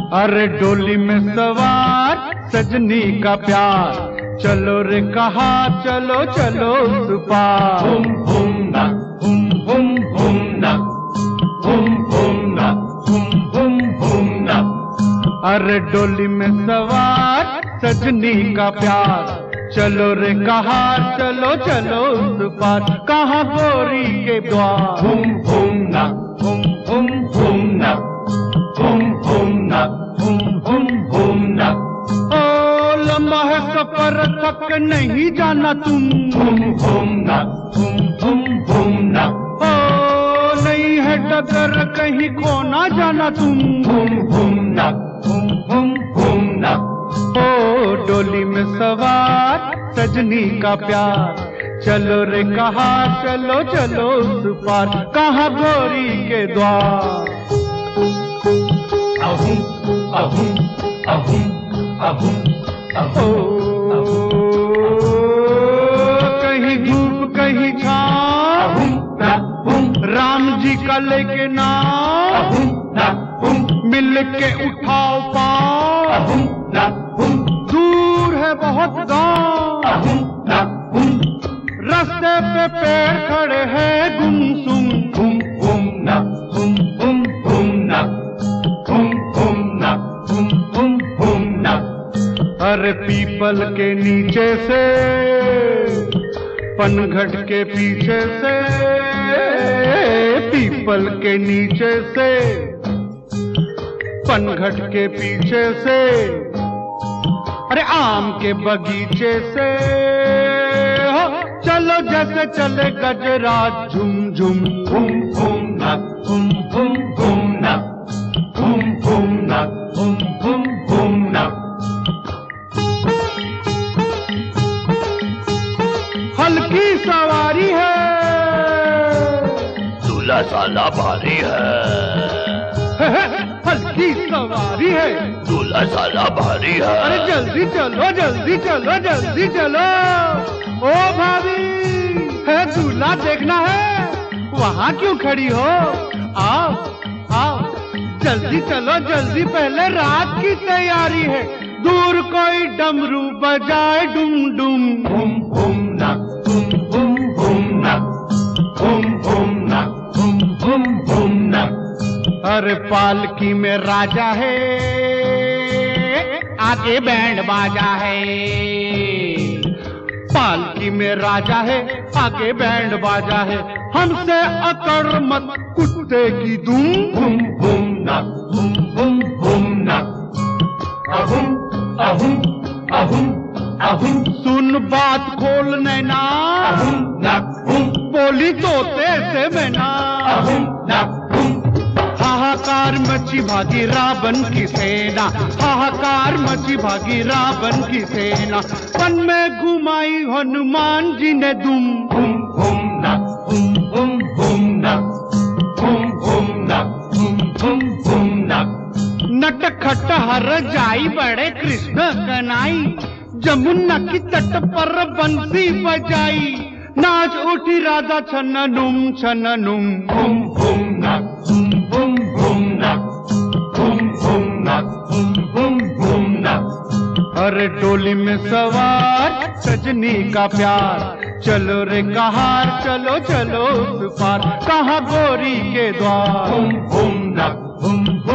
अरे डोली में सवार सजनी का प्यार, चलो रे कहा चलो चलो उस पार। हुम हुम ना हुम हुम हुम ना हुम हुम ना हुम हुम हुम ना। अरे डोली में सवार सजनी का प्यार, चलो रे कहा चलो चलो उस पार। कहाँ गोरी के द्वार। हुम हुम ना हुम हुम हुम ना हुम हुम ना हुम हुम हुम ना। ओ लंबा है सफर थक नहीं जाना तुम। हुम हुम ना हुम हुम हुम ना। ओ नहीं है डगर कहीं खो ना जाना तुम। हुम हुम ना हुम हुम हुम ना। ओ डोली में सवार सजनी का प्यार, चलो रे कहा चलो चलो उस पार। कहाँ गोरी के द्वार। अहुम अहुम अहुम अहुम अहुम। कहीं धूप कहीं छाँव, राम जी का लेके नाम, मिल के उठाओ पाँव। दूर है बहुत गाँव, रास्ते पे पेड़ खड़े हैं गुमसुम। हुम हुम ना हुम हुम हुम ना हुम हुम ना हुम हुम हुम ना। अरे पीपल के नीचे से, पनघट के पीछे से, पीपल के नीचे से, पनघट के पीछे से, अरे आम के बगीचे से, हो चलो जैसे चले गजराज झुम झुम। हुम हुम ना हुम हुम हुम ना हुम हुम ना हुम हुम हुम ना। हल्की सवारी है, दूल्हा साला भारी है। हल्की सवारी है, दूल्हा साला भारी है। अरे जल्दी चलो जल्दी चलो जल्दी चलो। ओ भाभी, है दूल्हा देखना है, वहाँ क्यों खड़ी हो। आओ आओ जल्दी चलो जल्दी, पहले रात की तैयारी है। दूर कोई डमरू बजाए डुम डुम। हुम हुम ना हुम हुम हुम ना हुम हुम ना हुम हुम हुम ना। अरे पालकी में राजा है, आगे बैंड बाजा है। पालकी में राजा है, आगे बैंड बाजा है। हमसे अकड़ मत कुत्ते की दुम। हुम हुम ना हुम हुम हुम ना। अहुम अहुम अहुम अहुम। सुन बात खोल नैना, अहुम ना हुम बोली तोते से मैना। अहुम ना हुम। हाहाकार मची भागी रावण की सेना, हाहाकार मची भागी रावण की सेना। वन में घुमाई हनुमान जी ने दुम। हुम हुम ना हुम हुम हुम ना हुम हुम ना हुम हुम हुम ना। नटखट हर जाई बड़े कृष्ण कनाई, जमुना की तट पर बंसी बजाई। नाच उठी राधा छननुम छननुम। हुम हुम ना हुम हुम हुम ना हुम हुम ना हुम हुम हुम ना। अरे डोली में सवार सजनी का प्यार, चलो रे कहार चलो चलो उस पार। कहाँ गोरी के द्वार। हुम हुम ना हुम हुम